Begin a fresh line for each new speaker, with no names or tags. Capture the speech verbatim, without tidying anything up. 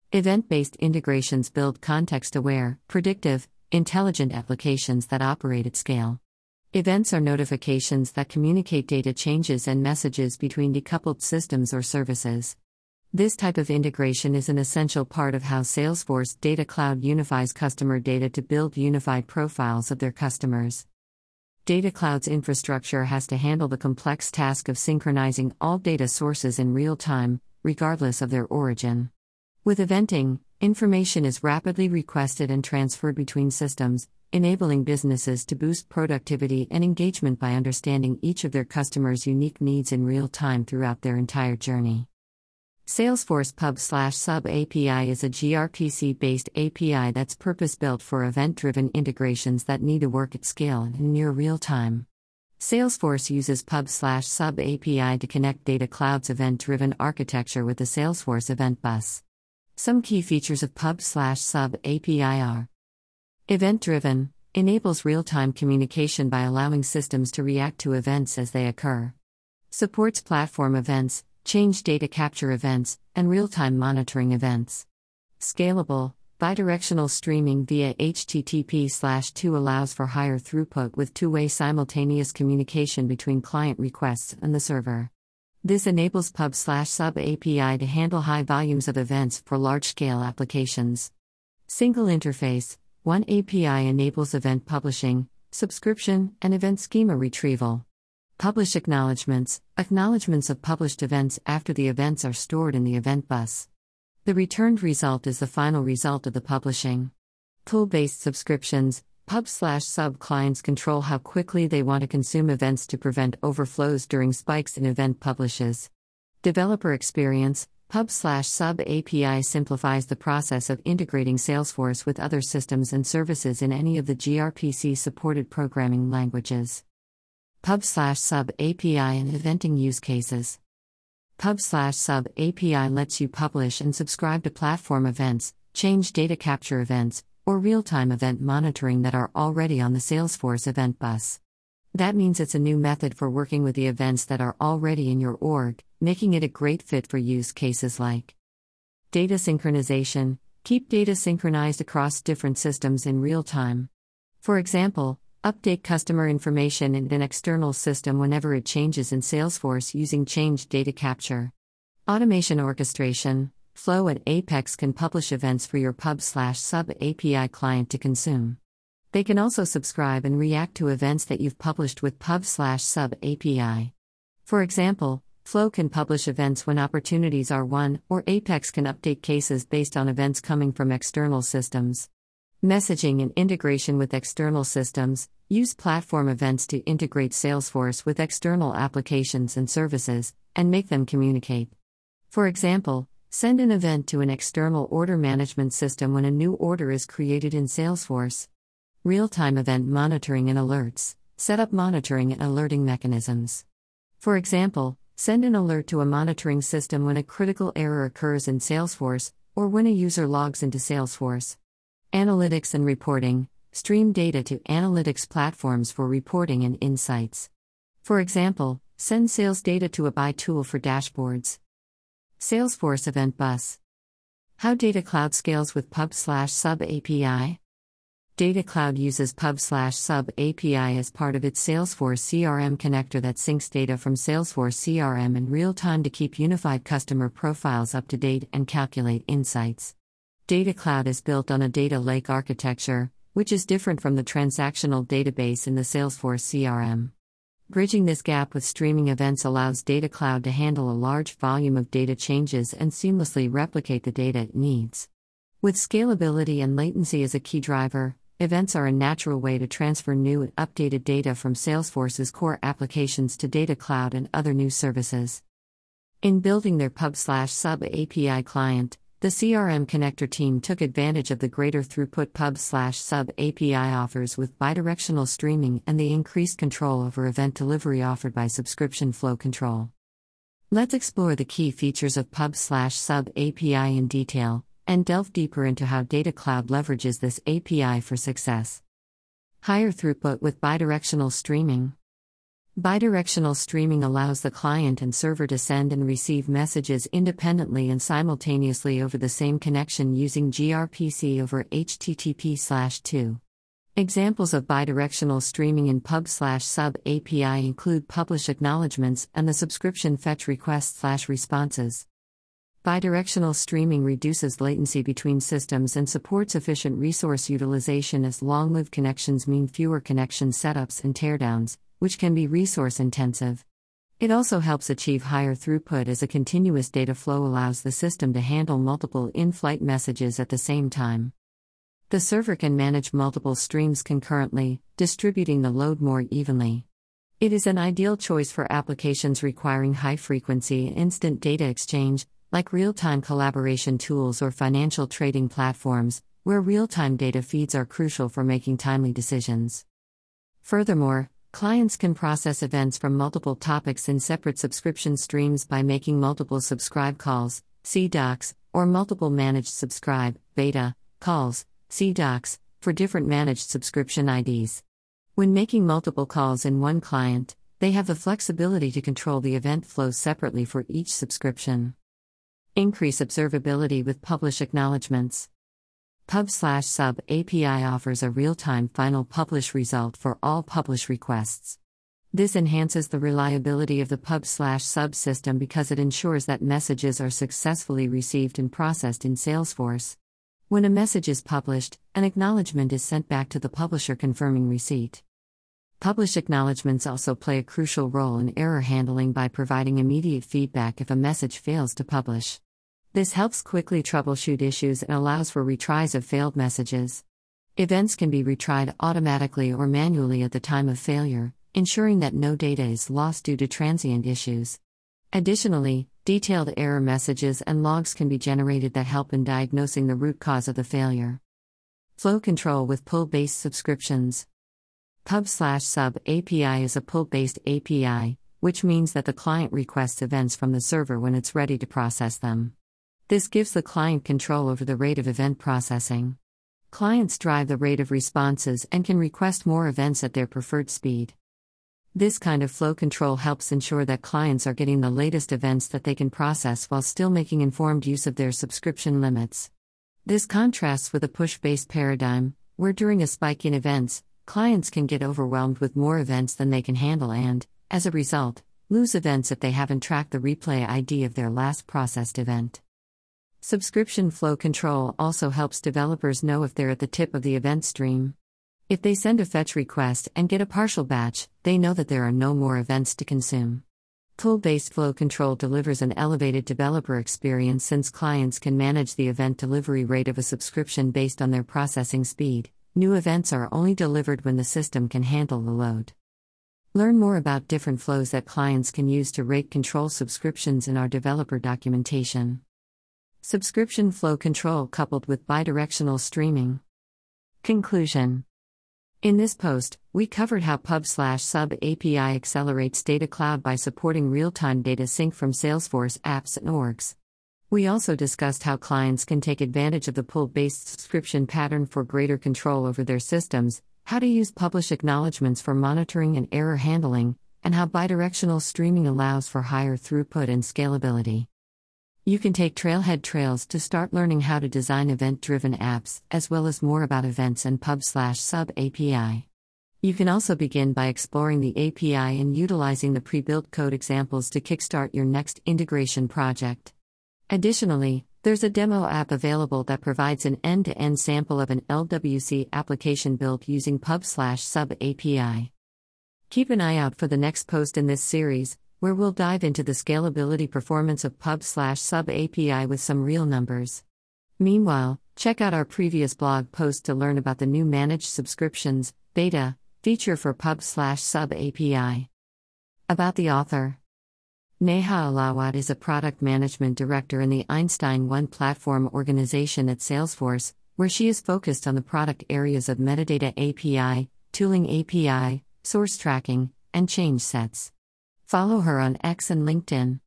Event-based integrations build context-aware, predictive, intelligent applications that operate at scale. Events are notifications that communicate data changes and messages between decoupled systems or services. This type of integration is an essential part of how Salesforce Data Cloud unifies customer data to build unified profiles of their customers. Data Cloud's infrastructure has to handle the complex task of synchronizing all data sources in real time, regardless of their origin. With eventing, information is rapidly requested and transferred between systems, enabling businesses to boost productivity and engagement by understanding each of their customers' unique needs in real time throughout their entire journey. Salesforce Pub/Sub A P I is a gRPC-based A P I that's purpose-built for event-driven integrations that need to work at scale and in near real time. Salesforce uses Pub/Sub A P I to connect Data Cloud's event-driven architecture with the Salesforce Event Bus. Some key features of Pub/Sub A P I are: event-driven, enables real-time communication by allowing systems to react to events as they occur. Supports platform events, change data capture events, and real-time monitoring events. Scalable, bidirectional streaming via H T T P slash two allows for higher throughput with two-way simultaneous communication between client requests and the server. This enables Pub/Sub A P I to handle high volumes of events for large-scale applications. Single interface, one A P I enables event publishing, subscription, and event schema retrieval. Publish acknowledgements, acknowledgements of published events after the events are stored in the event bus. The returned result is the final result of the publishing. Pull-based subscriptions, Pub/Sub clients control how quickly they want to consume events to prevent overflows during spikes in event publishes. Developer experience, Pub/Sub A P I simplifies the process of integrating Salesforce with other systems and services in any of the gRPC-supported programming languages. Pub/Sub A P I and eventing use cases. Pub/Sub A P I lets you publish and subscribe to platform events, change data capture events, or real-time event monitoring that are already on the Salesforce Event Bus. That means it's a new method for working with the events that are already in your org, making it a great fit for use cases like data synchronization, keep data synchronized across different systems in real time. For example, update customer information in an external system whenever it changes in Salesforce using change data capture. Automation orchestration, Flow and Apex can publish events for your Pub/Sub A P I client to consume. They can also subscribe and react to events that you've published with Pub/Sub A P I. For example, Flow can publish events when opportunities are won, or Apex can update cases based on events coming from external systems. Messaging and integration with external systems, use platform events to integrate Salesforce with external applications and services, and make them communicate. For example, send an event to an external order management system when a new order is created in Salesforce. Real-time event monitoring and alerts, set up monitoring and alerting mechanisms. For example, send an alert to a monitoring system when a critical error occurs in Salesforce, or when a user logs into Salesforce. Analytics and reporting, stream data to analytics platforms for reporting and insights. For example, send sales data to a buy tool for dashboards. Salesforce Event Bus. How Data Cloud scales with Pub/Sub A P I. Data Cloud uses Pub/Sub A P I as part of its Salesforce C R M connector that syncs data from Salesforce C R M in real time to keep unified customer profiles up to date and calculate insights. Data Cloud is built on a data lake architecture, which is different from the transactional database in the Salesforce C R M. Bridging this gap with streaming events allows Data Cloud to handle a large volume of data changes and seamlessly replicate the data it needs. With scalability and latency as a key driver, events are a natural way to transfer new and updated data from Salesforce's core applications to Data Cloud and other new services. In building their Pub/Sub A P I client, the C R M connector team took advantage of the greater throughput Pub/Sub A P I offers with bidirectional streaming and the increased control over event delivery offered by subscription flow control. Let's explore the key features of Pub/Sub A P I in detail, and delve deeper into how Data Cloud leverages this A P I for success. Higher throughput with bidirectional streaming. Bidirectional streaming allows the client and server to send and receive messages independently and simultaneously over the same connection using gRPC over H T T P slash two. Examples of bidirectional streaming in pub slash sub A P I include publish acknowledgements and the subscription fetch request slash responses. Bidirectional streaming reduces latency between systems and supports efficient resource utilization as long-lived connections mean fewer connection setups and teardowns, which can be resource intensive. It also helps achieve higher throughput as a continuous data flow allows the system to handle multiple in-flight messages at the same time. The server can manage multiple streams concurrently, distributing the load more evenly. It is an ideal choice for applications requiring high-frequency, instant data exchange, like real-time collaboration tools or financial trading platforms, where real-time data feeds are crucial for making timely decisions. Furthermore, clients can process events from multiple topics in separate subscription streams by making multiple subscribe calls, see docs, or multiple managed subscribe, beta, calls, see docs, for different managed subscription I Ds. When making multiple calls in one client, they have the flexibility to control the event flow separately for each subscription. Increase observability with publish acknowledgements. Pub slash sub A P I offers a real-time final publish result for all publish requests. This enhances the reliability of the pub slash sub system because it ensures that messages are successfully received and processed in Salesforce. When a message is published, an acknowledgement is sent back to the publisher confirming receipt. Publish acknowledgements also play a crucial role in error handling by providing immediate feedback if a message fails to publish. This helps quickly troubleshoot issues and allows for retries of failed messages. Events can be retried automatically or manually at the time of failure, ensuring that no data is lost due to transient issues. Additionally, detailed error messages and logs can be generated that help in diagnosing the root cause of the failure. Flow control with pull-based subscriptions. Pub slash sub A P I is a pull-based A P I, which means that the client requests events from the server when it's ready to process them. This gives the client control over the rate of event processing. Clients drive the rate of responses and can request more events at their preferred speed. This kind of flow control helps ensure that clients are getting the latest events that they can process while still making informed use of their subscription limits. This contrasts with a push-based paradigm, where during a spike in events, clients can get overwhelmed with more events than they can handle and, as a result, lose events if they haven't tracked the replay I D of their last processed event. Subscription flow control also helps developers know if they're at the tip of the event stream. If they send a fetch request and get a partial batch, they know that there are no more events to consume. Pull-based flow control delivers an elevated developer experience since clients can manage the event delivery rate of a subscription based on their processing speed. New events are only delivered when the system can handle the load. Learn more about different flows that clients can use to rate control subscriptions in our developer documentation. Subscription flow control coupled with bidirectional streaming. Conclusion. In this post, we covered how Pub slash Sub A P I accelerates Data Cloud by supporting real-time data sync from Salesforce apps and orgs. We also discussed how clients can take advantage of the pull-based subscription pattern for greater control over their systems, how to use publish acknowledgements for monitoring and error handling, and how bidirectional streaming allows for higher throughput and scalability. You can take Trailhead Trails to start learning how to design event-driven apps, as well as more about events and Pub slash Sub A P I. You can also begin by exploring the A P I and utilizing the pre-built code examples to kickstart your next integration project. Additionally, there's a demo app available that provides an end-to-end sample of an L W C application built using Pub slash Sub A P I. Keep an eye out for the next post in this series, where we'll dive into the scalability performance of Pub slash Sub A P I with some real numbers. Meanwhile, check out our previous blog post to learn about the new Managed Subscriptions beta feature for Pub slash Sub A P I. About the author. Neha Alawat is a product management director in the Einstein One Platform organization at Salesforce, where she is focused on the product areas of metadata A P I, tooling A P I, source tracking, and change sets. Follow her on X and LinkedIn.